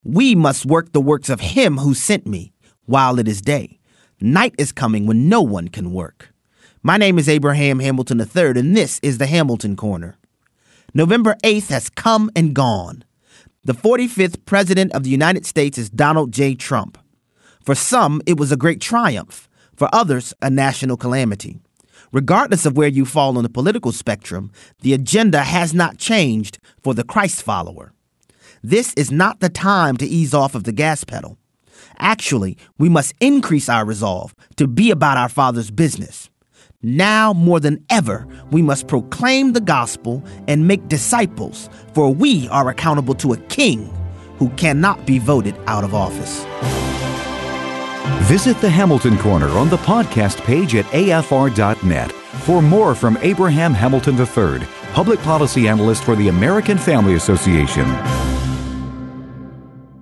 We must work the works of him who sent me while it is day. Night is coming when no one can work. My name is Abraham Hamilton III, and this is the Hamilton Corner. November 8th has come and gone. The 45th President of the United States is Donald J. Trump. For some, it was a great triumph. For others, a national calamity. Regardless of where you fall on the political spectrum, the agenda has not changed for the Christ follower. This is not the time to ease off of the gas pedal. Actually, we must increase our resolve to be about our Father's business. Now more than ever, we must proclaim the gospel and make disciples, for we are accountable to a king who cannot be voted out of office. Visit the Hamilton Corner on the podcast page at afr.net for more from Abraham Hamilton III, Public Policy Analyst for the American Family Association.